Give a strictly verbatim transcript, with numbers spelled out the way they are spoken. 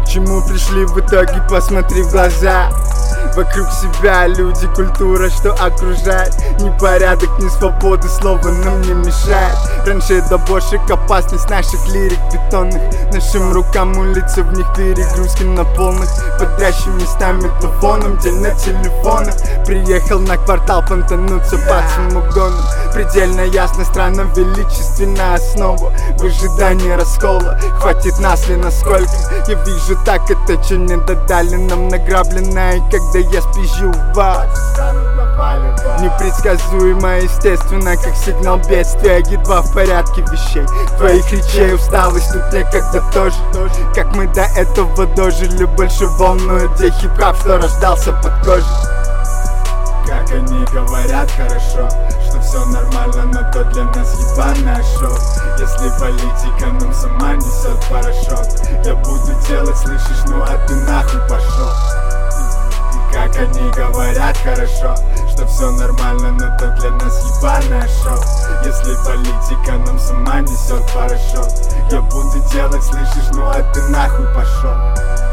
чему пришли в итоге, посмотри в глаза. Вокруг себя люди, культура, что окружает. Ни порядок, ни свободы, слова нам не мешает. Раньше добошек, опасность наших лирик бетонных. Нашим рукам улицы, в них перегрузки на полных. Подрящим местами плафоном, день на телефонах. Приехал на квартал понтануться по самогону. Предельно ясно, странно величественная основа. В ожидании раскола хватит нас ли насколько. Я вижу так, это что не додали нам награбленное. И когда я спизжу вас, непредсказуемо, естественно, как сигнал бедствия. Едва в порядке вещей, твоих речей усталость тут некогда тоже. Как мы до этого дожили, больше волнует где хип-хап, что рождался под кожей. Как они говорят хорошо, что все нормально, но то для нас ебаное шоу. Если политика нам сама несет порошок, я буду делать, слышишь, ну а ты нахуй пошел. Как они говорят хорошо, что все нормально, но то для нас ебаное шоу. Если политика нам сама несет порошок, я буду делать, слышишь, ну а ты нахуй пошел.